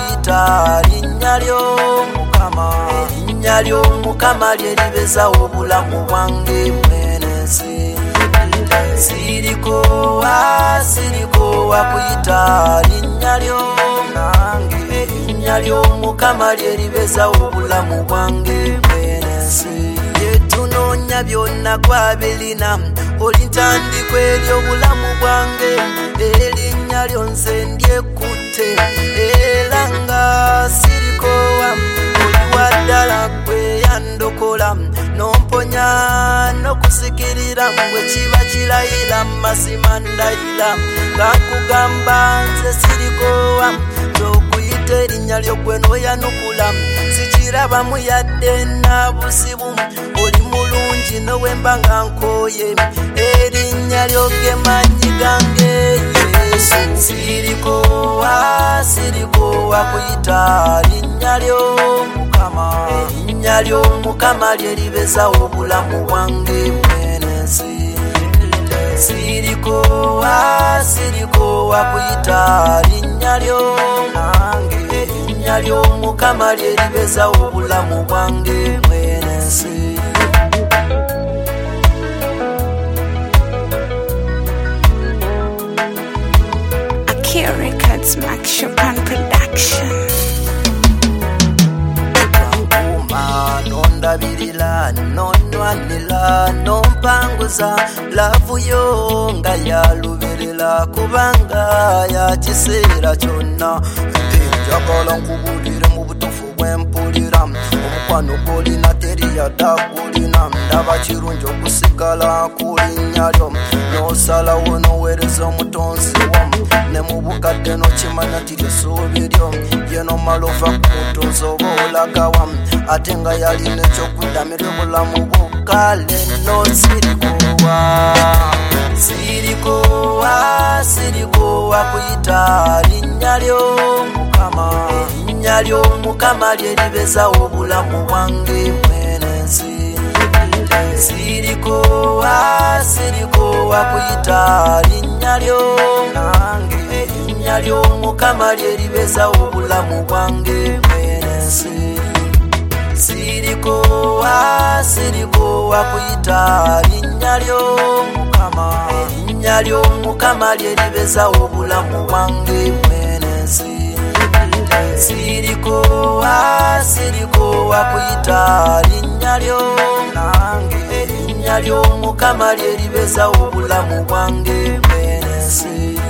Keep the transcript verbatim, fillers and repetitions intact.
wakuyita linnya ly'Omukama erinnya ly'Omukama lyeribeza obulamu bwange mwenensi siriko siriko wakuyita linnya ly'Omunange erinnya ly'Omukama lyeribeza obulamu bwange mwenensi yetunoonya byonna gwabirina olintandikwa ery'obulamu bwange erinnya lyo nze ndyekutte era nga sirikowa oliwa ddala gwe yandokola nomponya n'okusikirira bwe kiba kirayira mazima ndayira nga nkugamba nze sirikowa okuyita erinnya lyo gwe n'oyanukula sikirabamu yadde na busibu oli mulungi nowemba nga nkooye erinnya lyo ge manyi gange Yesu sirikowa sirikowa kuyita linnya ly'Omukama erinnya ly'Omukama lyeribeza obulamu bwange mwenensi sirikowa sirikowa kuyita linnya ly'Omunange erinnya ly'Omukama lyeribeza obulamu bwange mwenensi Akira Records, Max Chopin Production. Nondabirila, nondwanila, nompanguza lavu yo nga yaluberera kubanga ya kiseera kyonna njagala nkubulire mu butuufu bwempulira omukwano gwolina teri yadagulina ndaba kirungi okusigala ku linnya lyo n'osalawo n'oweereza omutonzi wamu ne mu bukadde n'okimanya tiri essuubi lyo yenomala ova ku mutonzi oba olaga wamu ate nga yalina ekyokuddamirwa obulamu bwokale no sirikowa sirikowa sirikowa kuyita linnya ly'Omukama erinnya ly'Omukama lyeribeza obulamu bwange mwenensi sirikowa sirikowa kuyita linnya ly'Omunange erinnya ly'Omukama lyeribeza obulamu bwange mwenensi sirikowa sirikowa kuyita linnya ly'Omukama erinnya ly'Omukama lyeribeza obulamu bwange mwenensi sirikowa sirikowa kuyita linnya ly'Omunange erinnya ly'Omukama lyeribeza obulamu bwange mwenensi